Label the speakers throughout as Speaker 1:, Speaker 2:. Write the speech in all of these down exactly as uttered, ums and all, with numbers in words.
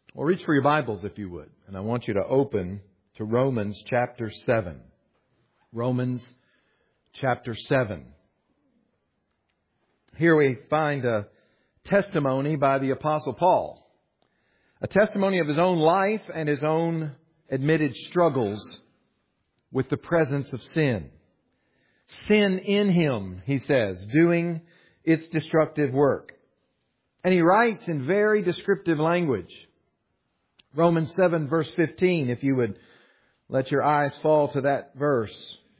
Speaker 1: Well, reach for your Bibles if you would. And I want you to open to Romans chapter seven. Romans chapter seven. Here we find a testimony by the Apostle Paul. A testimony of his own life and his own admitted struggles with the presence of sin. Sin in him, he says, doing its destructive work. And he writes in very descriptive language. Romans seven verse fifteen, if you would let your eyes fall to that verse.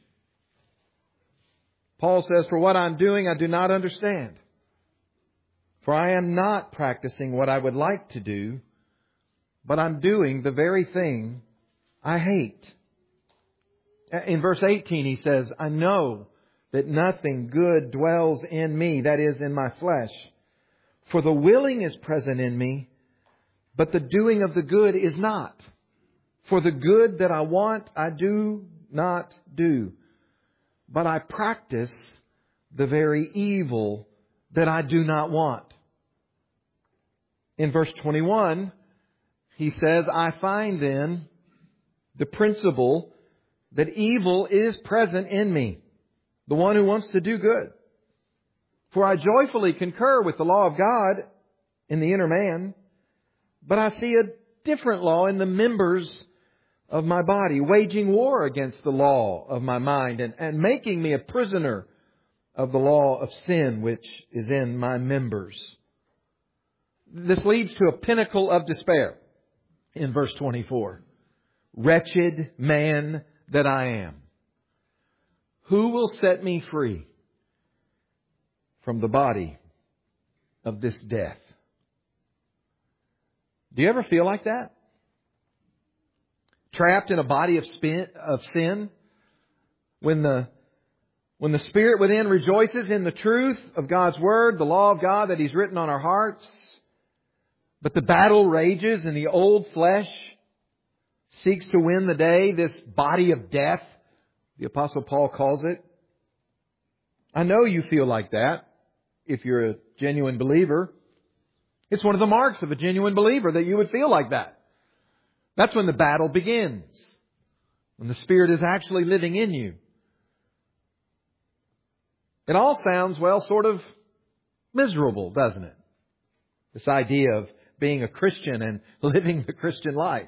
Speaker 1: Paul says, "For what I'm doing I do not understand. For I am not practicing what I would like to do, but I'm doing the very thing I hate." In verse eighteen he says, "I know that nothing good dwells in me, that is, in my flesh. For the willing is present in me, but the doing of the good is not. For the good that I want, I do not do. But I practice the very evil that I do not want." In verse twenty-one, he says, "I find then the principle that evil is present in me, the one who wants to do good. For I joyfully concur with the law of God in the inner man, but I see a different law in the members of my body, waging war against the law of my mind and, and making me a prisoner of the law of sin which is in my members." This leads to a pinnacle of despair in verse twenty-four. "Wretched man that I am, who will set me free from the body of this death?" Do you ever feel like that? Trapped in a body of spin, of sin? When the, when the Spirit within rejoices in the truth of God's Word, the law of God that He's written on our hearts, but the battle rages and the old flesh seeks to win the day, this body of death, the Apostle Paul calls it. I know you feel like that if you're a genuine believer. It's one of the marks of a genuine believer that you would feel like that. That's when the battle begins. When the Spirit is actually living in you. It all sounds, well, sort of miserable, doesn't it? This idea of being a Christian and living the Christian life.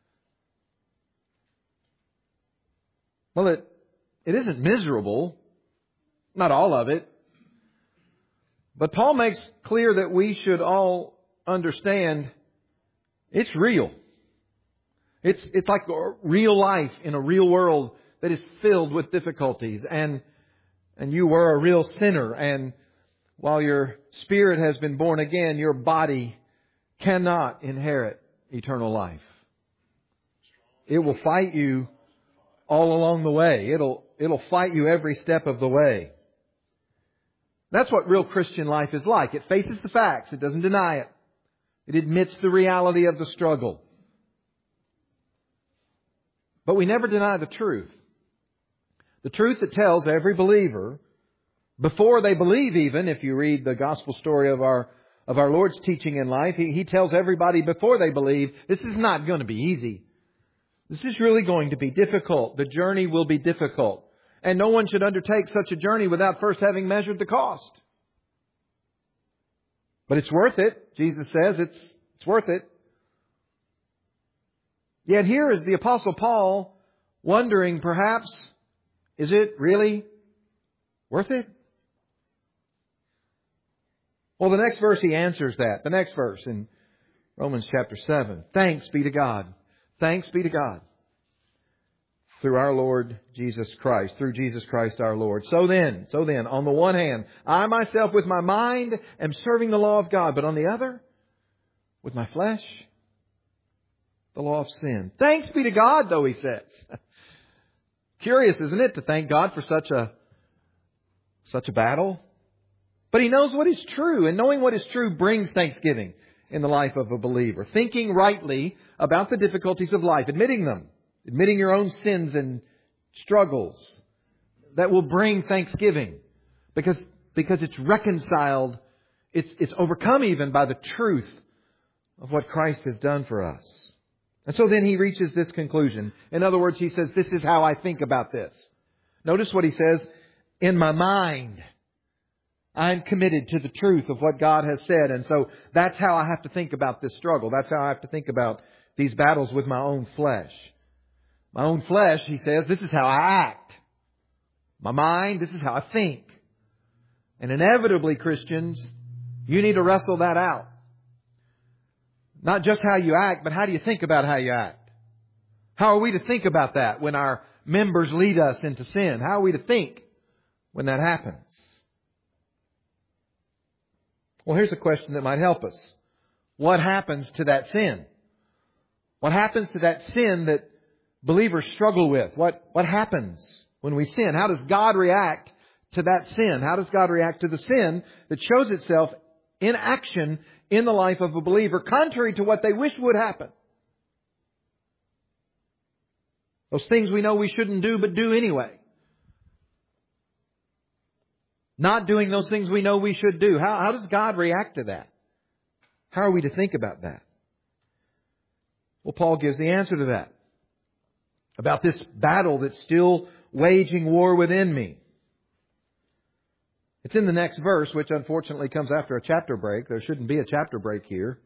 Speaker 1: Well, it, it isn't miserable. Not all of it. But Paul makes clear that we should all understand it's real. It's, it's like real life in a real world that is filled with difficulties. And, and you were a real sinner. And while your spirit has been born again, your body cannot inherit eternal life. It will fight you all along the way. It'll, it'll fight you every step of the way. That's what real Christian life is like. It faces the facts. It doesn't deny it. It admits the reality of the struggle. But we never deny the truth. The truth that tells every believer, before they believe even, if you read the gospel story of our, of our Lord's teaching in life, He, he tells everybody before they believe, this is not going to be easy. This is really going to be difficult. The journey will be difficult. And no one should undertake such a journey without first having measured the cost. But it's worth it. Jesus says it's, it's worth it. Yet here is the Apostle Paul wondering perhaps, is it really worth it? Well, the next verse he answers that. The next verse in Romans chapter seven. "Thanks be to God. Thanks be to God. Through our Lord Jesus Christ. Through Jesus Christ our Lord. So then, so then, on the one hand, I myself with my mind am serving the law of God. But on the other, with my flesh, the law of sin. Thanks be to God, though, he says." Curious, isn't it, to thank God for such a, such a battle? But he knows what is true. And knowing what is true brings thanksgiving in the life of a believer. Thinking rightly about the difficulties of life. Admitting them. Admitting your own sins and struggles. That will bring thanksgiving. Because, because it's reconciled. It's, it's overcome even by the truth of what Christ has done for us. And so then he reaches this conclusion. In other words, he says, this is how I think about this. Notice what he says, in my mind, I'm committed to the truth of what God has said. And so that's how I have to think about this struggle. That's how I have to think about these battles with my own flesh. My own flesh, he says, this is how I act. My mind, this is how I think. And inevitably, Christians, you need to wrestle that out. Not just how you act, but how do you think about how you act? How are we to think about that when our members lead us into sin? How are we to think when that happens? Well, here's a question that might help us. What happens to that sin? What happens to that sin that believers struggle with? What, what happens when we sin? How does God react to that sin? How does God react to the sin that shows itself in action in the life of a believer, contrary to what they wish would happen? Those things we know we shouldn't do, but do anyway. Not doing those things we know we should do. How, how does God react to that? How are we to think about that? Well, Paul gives the answer to that. About this battle that's still waging war within me. It's in the next verse, which unfortunately comes after a chapter break. There shouldn't be a chapter break here.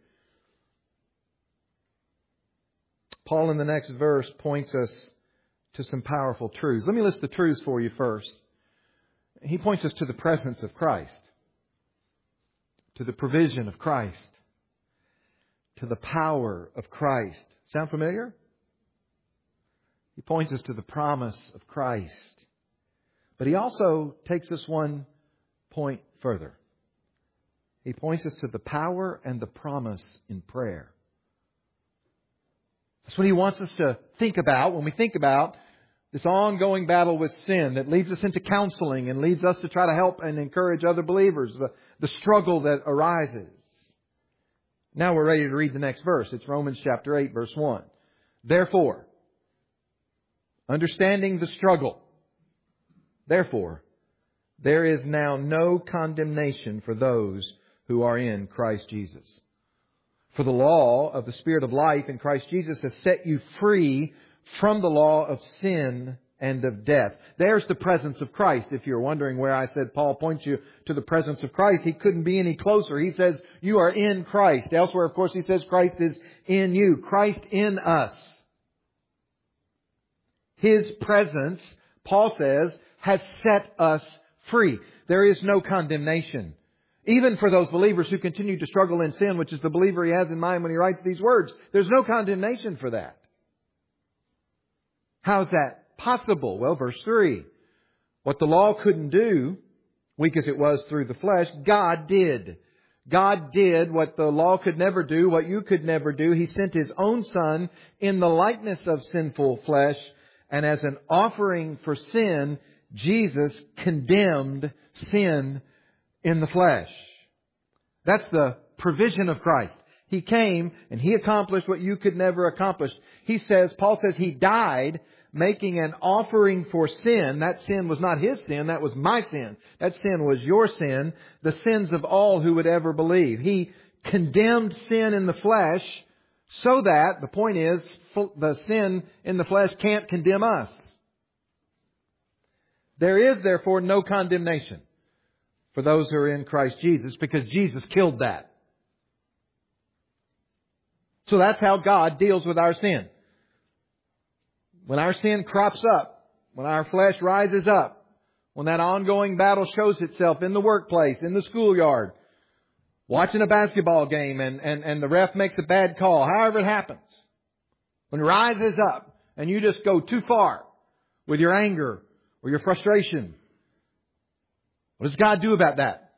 Speaker 1: Paul in the next verse points us to some powerful truths. Let me list the truths for you first. He points us to the presence of Christ, to the provision of Christ, to the power of Christ. Sound familiar? He points us to the promise of Christ. But he also takes us one point further. He points us to the power and the promise in prayer. That's what he wants us to think about when we think about this ongoing battle with sin that leads us into counseling and leads us to try to help and encourage other believers, the, the struggle that arises. Now we're ready to read the next verse. It's Romans chapter eight, verse one. Therefore, understanding the struggle, therefore, there is now no condemnation for those who are in Christ Jesus. For the law of the Spirit of life in Christ Jesus has set you free from the law of sin and of death. There's the presence of Christ. If you're wondering where I said Paul points you to the presence of Christ, he couldn't be any closer. He says you are in Christ. Elsewhere, of course, he says Christ is in you. Christ in us. His presence, Paul says, has set us free. There is no condemnation. Even for those believers who continue to struggle in sin, which is the believer he has in mind when he writes these words, there's no condemnation for that. How is that possible? Well, verse three. What the law couldn't do, weak as it was through the flesh, God did. God did what the law could never do, what you could never do. He sent His own Son in the likeness of sinful flesh. And as an offering for sin, Jesus condemned sin in the flesh. That's the provision of Christ. He came and He accomplished what you could never accomplish. He says, Paul says He died making an offering for sin. That sin was not His sin. That was my sin. That sin was your sin. The sins of all who would ever believe. He condemned sin in the flesh so that, the point is, the sin in the flesh can't condemn us. There is therefore no condemnation for those who are in Christ Jesus because Jesus killed that. So that's how God deals with our sin. When our sin crops up, when our flesh rises up, when that ongoing battle shows itself in the workplace, in the schoolyard, watching a basketball game and, and, and the ref makes a bad call, however it happens, when it rises up and you just go too far with your anger or your frustration, what does God do about that?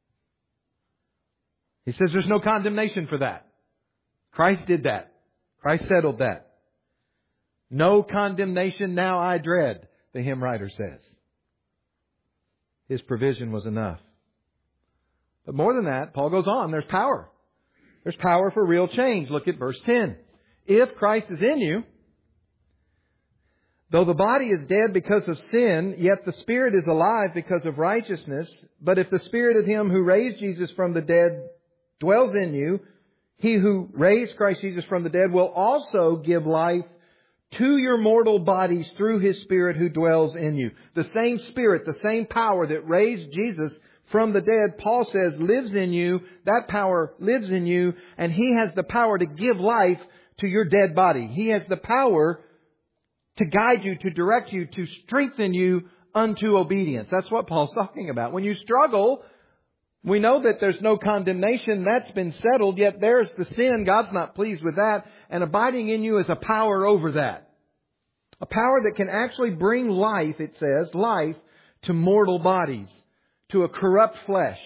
Speaker 1: He says there's no condemnation for that. Christ did that. Christ settled that. No condemnation now I dread, the hymn writer says. His provision was enough. But more than that, Paul goes on. There's power. There's power for real change. Look at verse ten. If Christ is in you, though the body is dead because of sin, yet the Spirit is alive because of righteousness. But if the Spirit of Him who raised Jesus from the dead dwells in you, He who raised Christ Jesus from the dead will also give life to your mortal bodies through His Spirit who dwells in you. The same Spirit, the same power that raised Jesus from the dead, Paul says, lives in you. That power lives in you, and He has the power to give life to your dead body. He has the power to guide you, to direct you, to strengthen you unto obedience. That's what Paul's talking about. When you struggle, we know that there's no condemnation. That's been settled. Yet there's the sin. God's not pleased with that. And abiding in you is a power over that. A power that can actually bring life, it says, life to mortal bodies, to a corrupt flesh.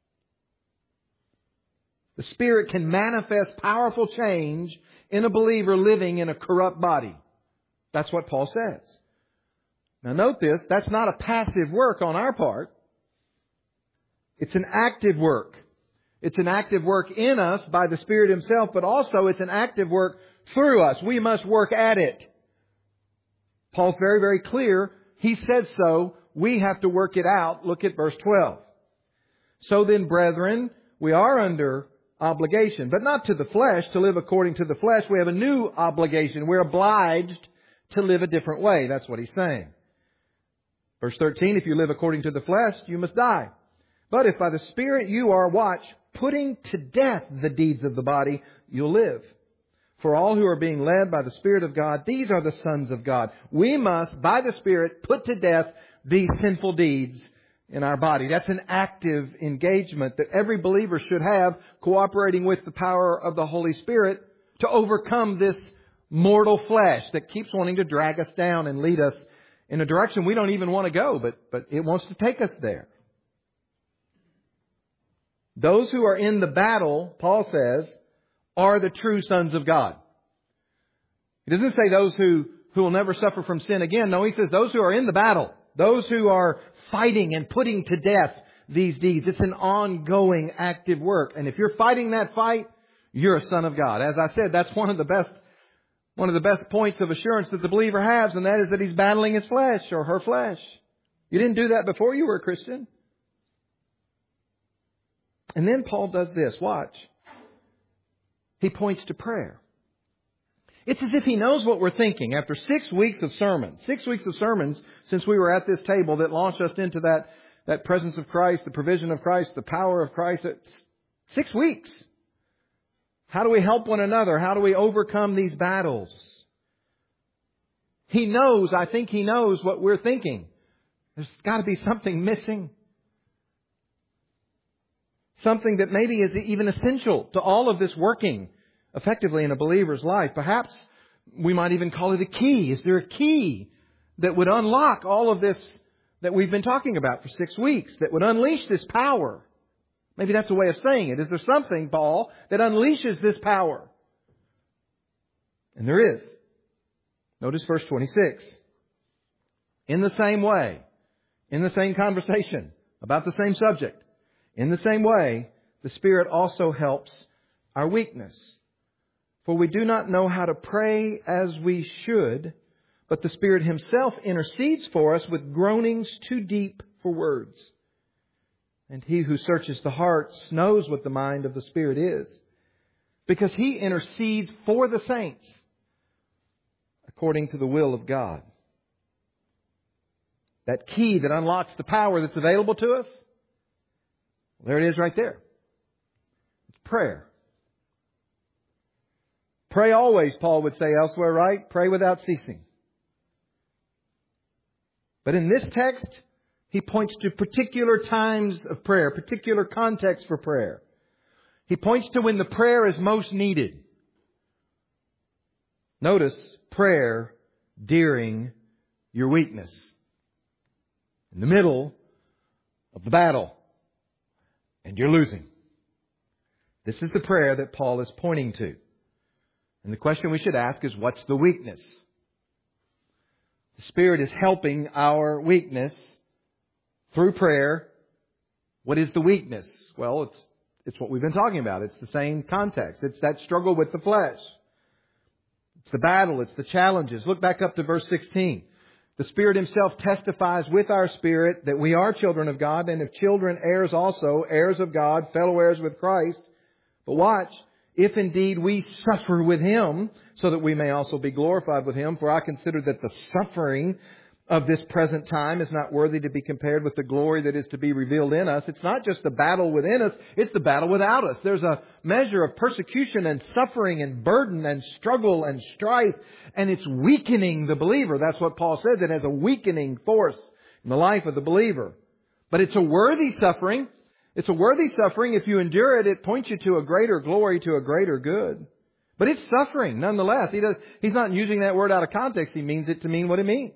Speaker 1: The Spirit can manifest powerful change in a believer living in a corrupt body. That's what Paul says. Now note this, that's not a passive work on our part. It's an active work. It's an active work in us by the Spirit Himself, but also it's an active work through us. We must work at it. Paul's very, very clear. He says so. We have to work it out. Look at verse twelve. So then, brethren, we are under obligation, but not to the flesh, to live according to the flesh. We have a new obligation. We're obliged to live a different way. That's what he's saying. Verse thirteen, if you live according to the flesh, you must die. But if by the Spirit you are, watch, putting to death the deeds of the body, you'll live. For all who are being led by the Spirit of God, these are the sons of God. We must, by the Spirit, put to death these sinful deeds in our body. That's an active engagement that every believer should have, cooperating with the power of the Holy Spirit to overcome this mortal flesh that keeps wanting to drag us down and lead us in a direction we don't even want to go, but, but it wants to take us there. Those who are in the battle, Paul says, are the true sons of God. He doesn't say those who, who will never suffer from sin again. No, he says those who are in the battle. Those who are fighting and putting to death these deeds. It's an ongoing, active work. And if you're fighting that fight, you're a son of God. As I said, that's one of the best, one of the best points of assurance that the believer has, and that is that he's battling his flesh or her flesh. You didn't do that before you were a Christian. And then Paul does this. Watch. He points to prayer. It's as if he knows what we're thinking. After six weeks of sermons, six weeks of sermons since we were at this table that launched us into that, that presence of Christ, the provision of Christ, the power of Christ. It's six weeks. How do we help one another? How do we overcome these battles? He knows, I think he knows what we're thinking. There's got to be something missing. Something that maybe is even essential to all of this working effectively in a believer's life. Perhaps we might even call it a key. Is there a key that would unlock all of this that we've been talking about for six weeks, that would unleash this power? Maybe that's a way of saying it. Is there something, Paul, that unleashes this power? And there is. Notice verse twenty-six. In the same way, in the same conversation, about the same subject, in the same way, the Spirit also helps our weakness. For we do not know how to pray as we should, but the Spirit Himself intercedes for us with groanings too deep for words. And He who searches the hearts knows what the mind of the Spirit is, because He intercedes for the saints according to the will of God. That key that unlocks the power that's available to us, there it is right there. It's prayer. Pray always, Paul would say elsewhere, right? Pray without ceasing. But in this text, he points to particular times of prayer, particular context for prayer. He points to when the prayer is most needed. Notice prayer during your weakness. In the middle of the battle. And you're losing. This is the prayer that Paul is pointing to. And the question we should ask is, what's the weakness? The Spirit is helping our weakness through prayer. What is the weakness? Well, it's it's what we've been talking about. It's the same context. It's that struggle with the flesh. It's the battle. It's the challenges. Look back up to verse sixteen. The Spirit Himself testifies with our spirit that we are children of God, and if children, heirs also, heirs of God, fellow heirs with Christ. But watch, if indeed we suffer with Him, so that we may also be glorified with Him. For I consider that the suffering of this present time is not worthy to be compared with the glory that is to be revealed in us. It's not just the battle within us, it's the battle without us. There's a measure of persecution and suffering and burden and struggle and strife, and it's weakening the believer. That's what Paul says. It has a weakening force in the life of the believer. But it's a worthy suffering. It's a worthy suffering. If you endure it, it points you to a greater glory, to a greater good. But it's suffering nonetheless. He does, he's not using that word out of context. He means it to mean what it means.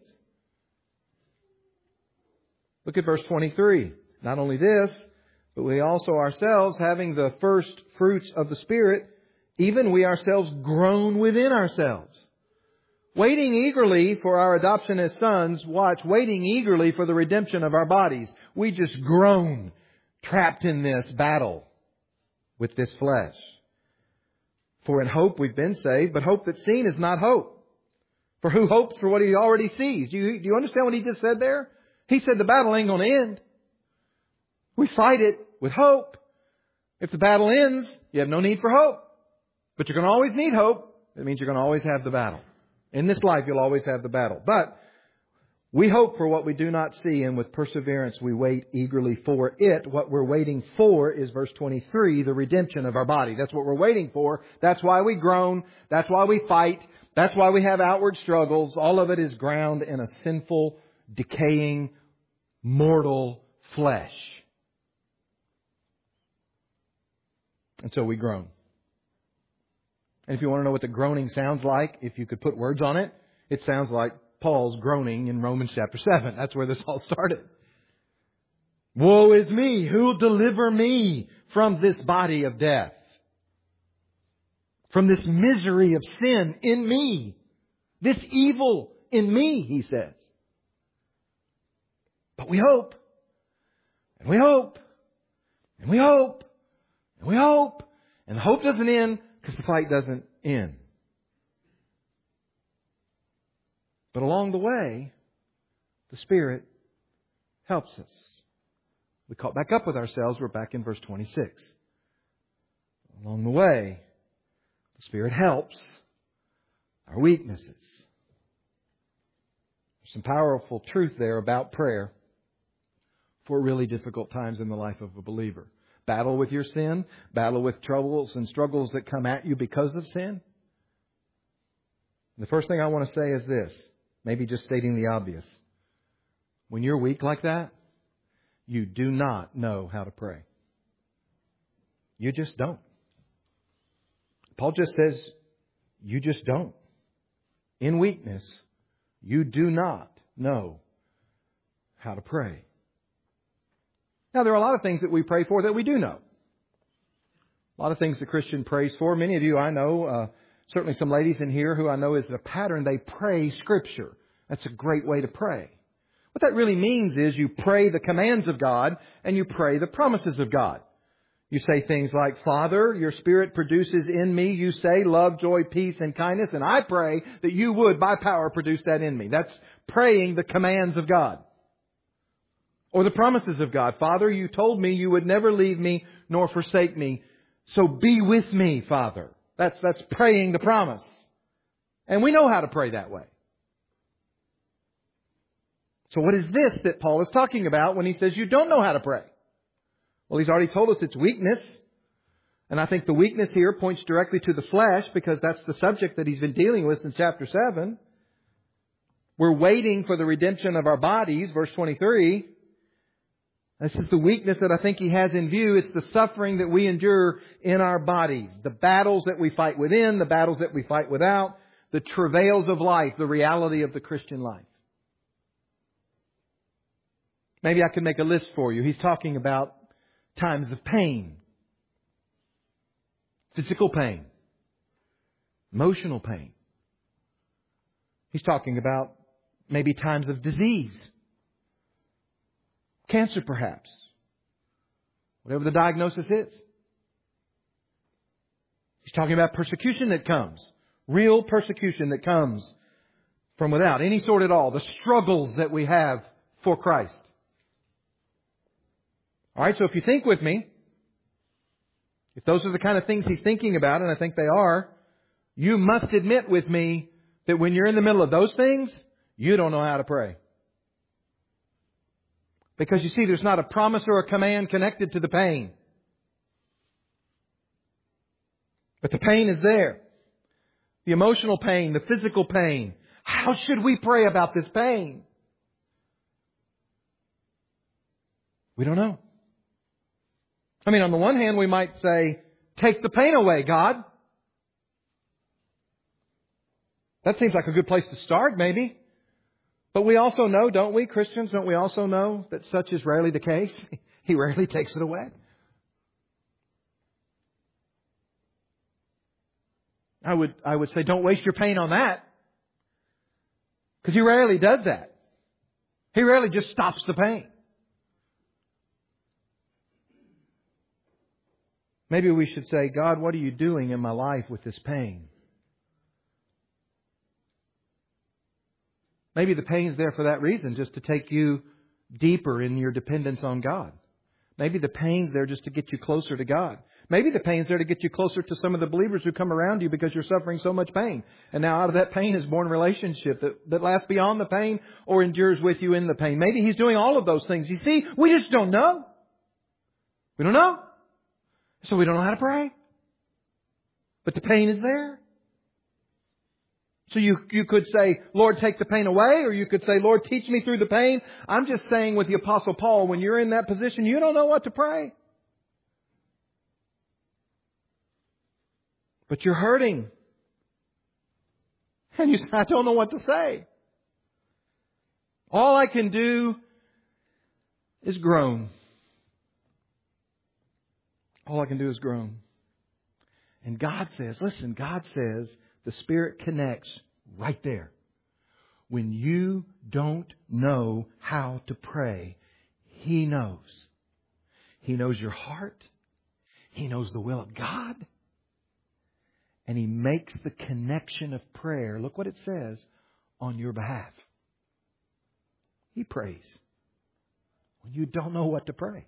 Speaker 1: Look at verse twenty-three. Not only this, but we also ourselves, having the first fruits of the Spirit, even we ourselves groan within ourselves, waiting eagerly for our adoption as sons. Watch, waiting eagerly for the redemption of our bodies. We just groan, trapped in this battle with this flesh. For in hope we've been saved, but hope that's seen is not hope. For who hopes for what he already sees? Do you, do you understand what he just said there? He said the battle ain't going to end. We fight it with hope. If the battle ends, you have no need for hope. But you're going to always need hope. It means you're going to always have the battle. In this life, you'll always have the battle. But we hope for what we do not see, and with perseverance we wait eagerly for it. What we're waiting for is verse twenty-three, the redemption of our body. That's what we're waiting for. That's why we groan. That's why we fight. That's why we have outward struggles. All of it is ground in a sinful, decaying, mortal flesh. And so we groan. And if you want to know what the groaning sounds like, if you could put words on it, it sounds like Paul's groaning in Romans chapter seven. That's where this all started. Woe is me! Who'll deliver me from this body of death? From this misery of sin in me. This evil in me, he says. But we hope. And we hope. And we hope. And we hope. And the hope doesn't end because the fight doesn't end. But along the way, the Spirit helps us. We caught back up with ourselves. We're back in verse twenty-six. Along the way, the Spirit helps our weaknesses. There's some powerful truth there about prayer for really difficult times in the life of a believer. Battle with your sin, battle with troubles and struggles that come at you because of sin. The first thing I want to say is this, maybe just stating the obvious. When you're weak like that, you do not know how to pray. You just don't. Paul just says, you just don't. In weakness, you do not know how to pray. Now, there are a lot of things that we pray for that we do know. A lot of things the Christian prays for. Many of you I know, uh, certainly some ladies in here who I know is a pattern, they pray Scripture. That's a great way to pray. What that really means is you pray the commands of God and you pray the promises of God. You say things like, Father, your Spirit produces in me, you say, love, joy, peace, and kindness. And I pray that you would, by power, produce that in me. That's praying the commands of God. Or the promises of God. Father, you told me you would never leave me nor forsake me. So be with me, Father. That's, that's praying the promise. And we know how to pray that way. So what is this that Paul is talking about when he says you don't know how to pray? Well, he's already told us it's weakness. And I think the weakness here points directly to the flesh because that's the subject that he's been dealing with in chapter seven. We're waiting for the redemption of our bodies, verse twenty-three. This is the weakness that I think he has in view. It's the suffering that we endure in our bodies. The battles that we fight within, the battles that we fight without, the travails of life, the reality of the Christian life. Maybe I could make a list for you. He's talking about times of pain, physical pain, emotional pain. He's talking about maybe times of disease. Cancer, perhaps. Whatever the diagnosis is. He's talking about persecution that comes. Real persecution that comes from without. Any sort at all. The struggles that we have for Christ. All right, so if you think with me, if those are the kind of things He's thinking about, and I think they are, you must admit with me that when you're in the middle of those things, you don't know how to pray. Because you see, there's not a promise or a command connected to the pain. But the pain is there. The emotional pain, the physical pain. How should we pray about this pain? We don't know. I mean, on the one hand, we might say, take the pain away, God. That seems like a good place to start, maybe. But we also know, don't we, Christians, don't we also know that such is rarely the case? He rarely takes it away. I would, I would say, don't waste your pain on that. Because He rarely does that. He rarely just stops the pain. Maybe we should say, God, what are you doing in my life with this pain? Maybe the pain's there for that reason, just to take you deeper in your dependence on God. Maybe the pain's there just to get you closer to God. Maybe the pain's there to get you closer to some of the believers who come around you because you're suffering so much pain. And now out of that pain is born relationship that, that lasts beyond the pain or endures with you in the pain. Maybe He's doing all of those things. You see, we just don't know. We don't know. So we don't know how to pray. But the pain is there. So you, you could say, Lord, take the pain away, or you could say, Lord, teach me through the pain. I'm just saying with the Apostle Paul, when you're in that position, you don't know what to pray. But you're hurting. And you say, I don't know what to say. All I can do is groan. All I can do is groan. And God says, listen, God says, the Spirit connects right there. When you don't know how to pray, He knows. He knows your heart. He knows the will of God. And He makes the connection of prayer, look what it says, on your behalf. He prays when you don't know what to pray.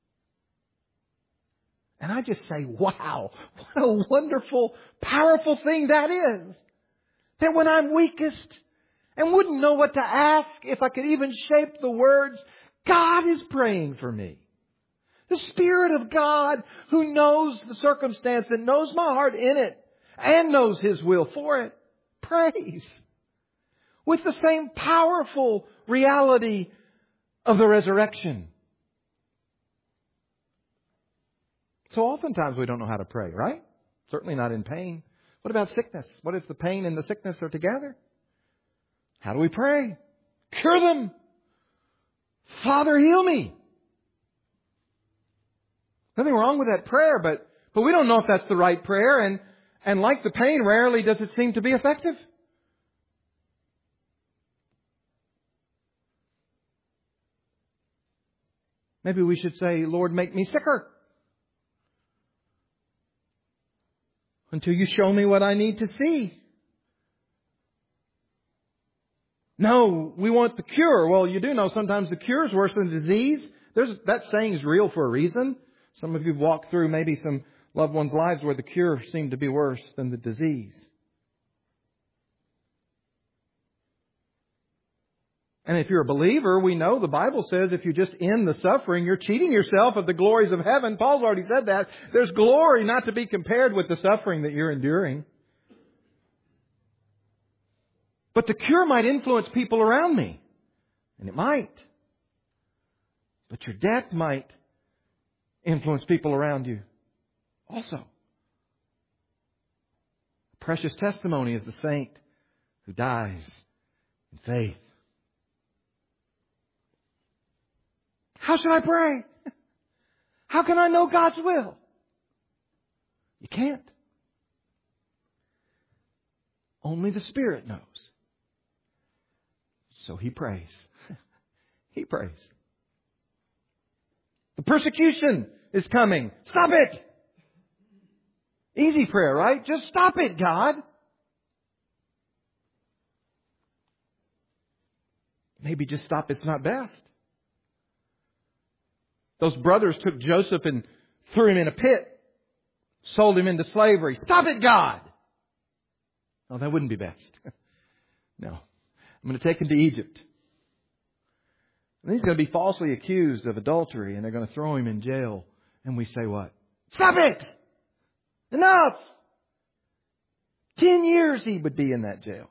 Speaker 1: And I just say, wow, what a wonderful, powerful thing that is. That when I'm weakest and wouldn't know what to ask, if I could even shape the words, God is praying for me. The Spirit of God who knows the circumstance and knows my heart in it and knows His will for it, prays with the same powerful reality of the resurrection. So oftentimes we don't know how to pray, right? Certainly not in pain. What about sickness? What if the pain and the sickness are together? How do we pray? Cure them. Father, heal me. Nothing wrong with that prayer, but, but we don't know if that's the right prayer. And, and like the pain, rarely does it seem to be effective. Maybe we should say, Lord, make me sicker. Until you show me what I need to see. No, we want the cure. Well, you do know sometimes the cure is worse than the disease. There's, that saying is real for a reason. Some of you have walked through maybe some loved ones' lives where the cure seemed to be worse than the disease. And if you're a believer, we know the Bible says if you just end the suffering, you're cheating yourself of the glories of heaven. Paul's already said that. There's glory not to be compared with the suffering that you're enduring. But the cure might influence people around me. And it might. But your death might influence people around you also. Precious testimony is the saint who dies in faith. How should I pray? How can I know God's will? You can't. Only the Spirit knows. So He prays. He prays. The persecution is coming. Stop it! Easy prayer, right? Just stop it, God. Maybe just stop it's not best. Those brothers took Joseph and threw him in a pit. sold him into slavery. Stop it, God! No, that wouldn't be best. No. I'm going to take him to Egypt. And he's going to be falsely accused of adultery, and they're going to throw him in jail. And we say what? Stop it! Enough! Ten years he would be in that jail.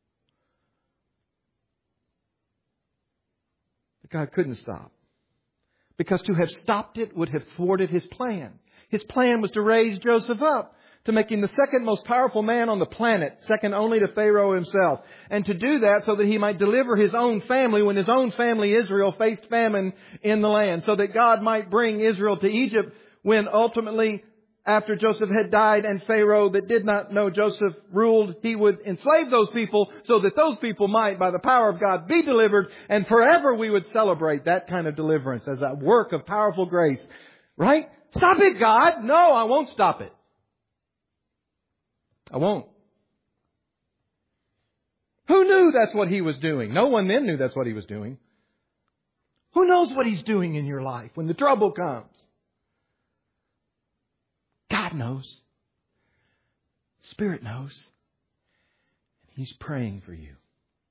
Speaker 1: But God couldn't stop. Because to have stopped it would have thwarted His plan. His plan was to raise Joseph up, to make him the second most powerful man on the planet, second only to Pharaoh himself. And to do that so that he might deliver his own family when his own family, Israel, faced famine in the land. So that God might bring Israel to Egypt when ultimately, after Joseph had died and Pharaoh that did not know Joseph ruled, he would enslave those people so that those people might, by the power of God, be delivered. And forever we would celebrate that kind of deliverance as a work of powerful grace. Right? Stop it, God! No, I won't stop it. I won't. Who knew that's what He was doing? No one then knew that's what He was doing. Who knows what He's doing in your life when the trouble comes? God knows. Spirit knows. He's praying for you.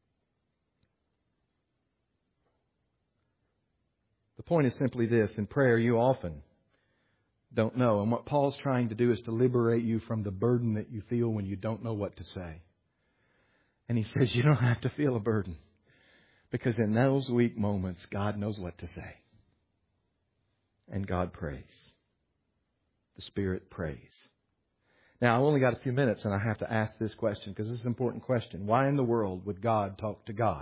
Speaker 1: The point is simply this. In prayer, you often don't know. And what Paul's trying to do is to liberate you from the burden that you feel when you don't know what to say. And he says you don't have to feel a burden. Because in those weak moments, God knows what to say. And God prays. The Spirit prays. Now, I've only got a few minutes and I have to ask this question because this is an important question. Why in the world would God talk to God?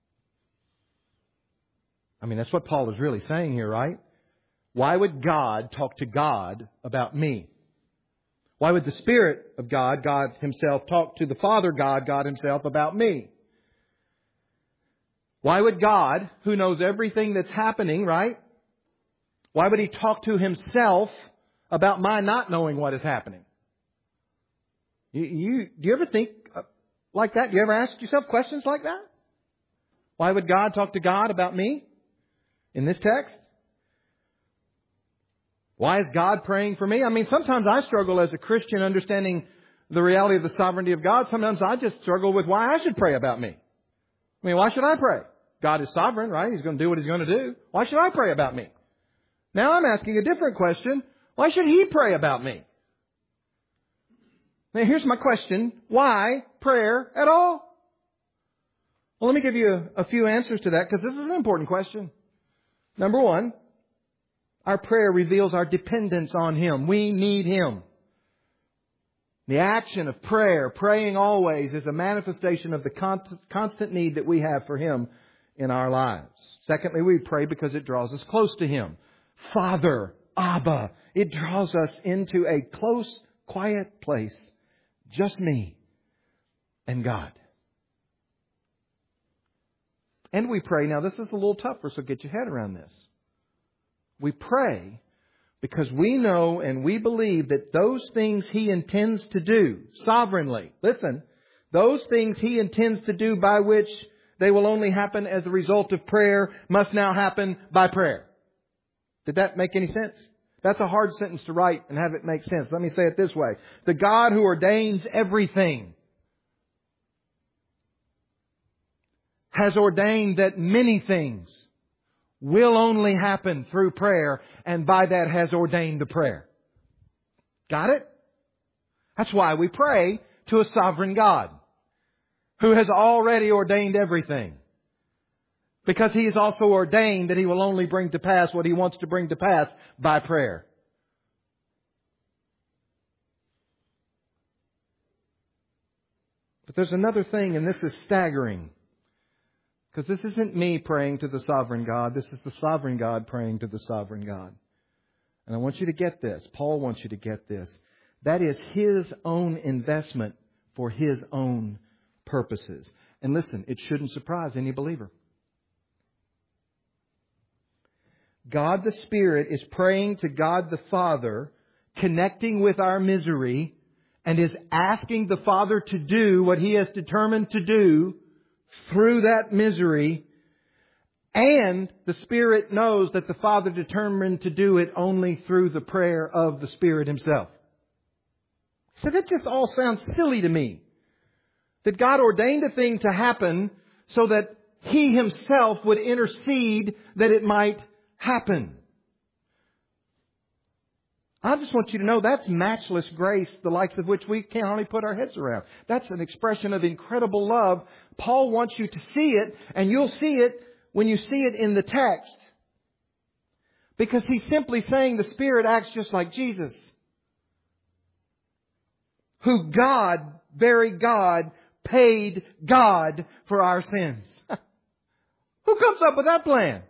Speaker 1: I mean, that's what Paul is really saying here, right? Why would God talk to God about me? Why would the Spirit of God, God Himself, talk to the Father God, God Himself, about me? Why would God, who knows everything that's happening, right? Why would He talk to Himself about my not knowing what is happening? You, you, do you ever think like that? Do you ever ask yourself questions like that? Why would God talk to God about me in this text? Why is God praying for me? I mean, sometimes I struggle as a Christian understanding the reality of the sovereignty of God. Sometimes I just struggle with why I should pray about me. I mean, why should I pray? God is sovereign, right? He's going to do what He's going to do. Why should I pray about me? Now I'm asking a different question. Why should He pray about me? Now here's my question. Why prayer at all? Well, let me give you a, a few answers to that because this is an important question. Number one, our prayer reveals our dependence on Him. We need Him. The action of prayer, praying always, is a manifestation of the constant need that we have for Him in our lives. Secondly, we pray because it draws us close to Him. Father, Abba. It draws us into a close, quiet place. Just me and God. And we pray. Now, this is a little tougher, so get your head around this. We pray because we know and we believe that those things He intends to do sovereignly, listen, those things He intends to do by which they will only happen as a result of prayer must now happen by prayer. Did that make any sense? That's a hard sentence to write and have it make sense. Let me say it this way. The God who ordains everything has ordained that many things will only happen through prayer, and by that has ordained the prayer. Got it? That's why we pray to a sovereign God who has already ordained everything. Because He has also ordained that He will only bring to pass what He wants to bring to pass by prayer. But there's another thing, and this is staggering. Because this isn't me praying to the sovereign God. This is the sovereign God praying to the sovereign God. And I want you to get this. Paul wants you to get this. That is His own investment for His own purposes. And listen, it shouldn't surprise any believer. God the Spirit is praying to God the Father, connecting with our misery, and is asking the Father to do what He has determined to do through that misery. And the Spirit knows that the Father determined to do it only through the prayer of the Spirit Himself. He said, that just all sounds silly to me. That God ordained a thing to happen so that He Himself would intercede that it might happen. I just want you to know that's matchless grace, the likes of which we can't hardly put our heads around. That's an expression of incredible love. Paul wants you to see it, and you'll see it when you see it in the text. Because he's simply saying the Spirit acts just like Jesus, who God, very God, paid God for our sins. Who comes up with that plan?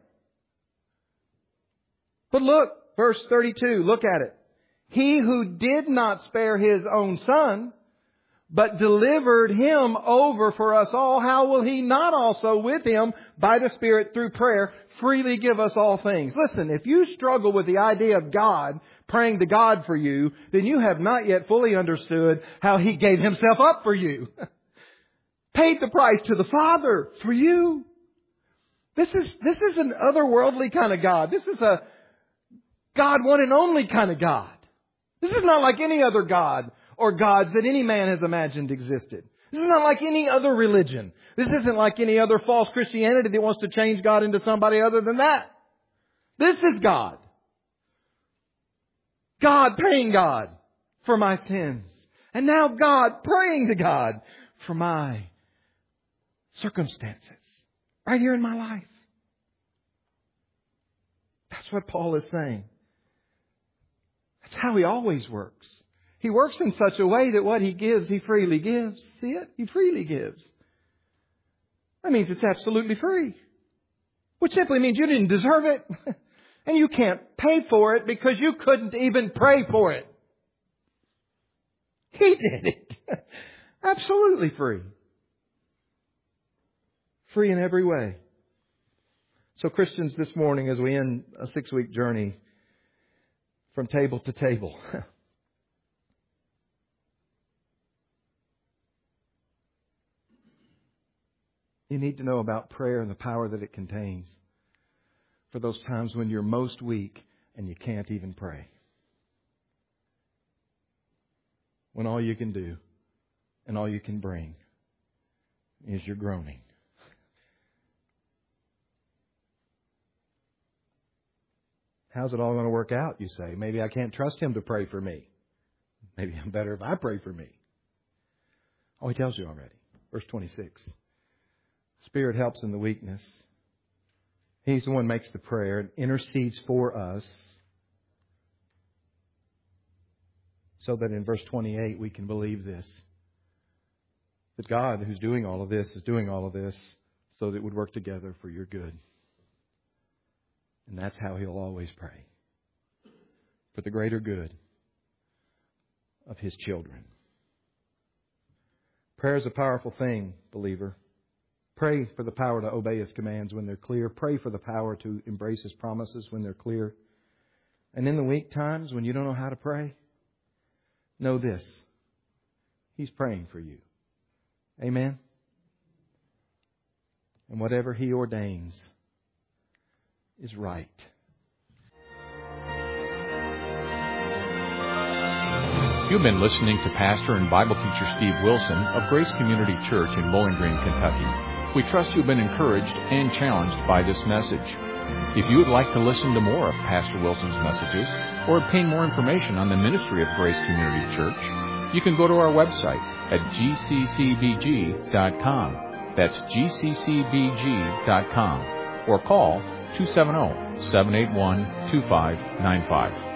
Speaker 1: But look, verse thirty-two, look at it. He who did not spare His own Son, but delivered Him over for us all, how will He not also with Him, by the Spirit through prayer, freely give us all things? Listen, if you struggle with the idea of God praying to God for you, then you have not yet fully understood how He gave Himself up for you. Paid the price to the Father for you. This is, this is an otherworldly kind of God. This is a God one and only kind of God. This is not like any other God or gods that any man has imagined existed. This is not like any other religion. This isn't like any other false Christianity that wants to change God into somebody other than that. This is God. God paying God for my sins. And now God praying to God for my circumstances. Right here in my life. That's what Paul is saying. That's how He always works. He works in such a way that what He gives, He freely gives. See it? He freely gives. That means it's absolutely free. Which simply means you didn't deserve it. And you can't pay for it because you couldn't even pray for it. He did it. Absolutely free. Free in every way. So Christians, this morning as we end a six-week journey from table to table, you need to know about prayer and the power that it contains for those times when you're most weak and you can't even pray. When all you can do and all you can bring is your groaning. How's it all going to work out, you say? Maybe I can't trust Him to pray for me. Maybe I'm better if I pray for me. Oh, He tells you already. Verse twenty-six. Spirit helps in the weakness. He's the one who makes the prayer and intercedes for us. So that in verse twenty-eight we can believe this. That God, who's doing all of this, is doing all of this so that it would work together for your good. And that's how He'll always pray. For the greater good of His children. Prayer is a powerful thing, believer. Pray for the power to obey His commands when they're clear. Pray for the power to embrace His promises when they're clear. And in the weak times when you don't know how to pray, know this. He's praying for you. Amen? And whatever He ordains is right.
Speaker 2: You've been listening to Pastor and Bible teacher Steve Wilson of Grace Community Church in Bowling Green, Kentucky. We trust you've been encouraged and challenged by this message. If you would like to listen to more of Pastor Wilson's messages or obtain more information on the ministry of Grace Community Church, you can go to our website at g c c b g dot com. That's g c c b g dot com. Or call two seven zero, seven eight one, two five nine five.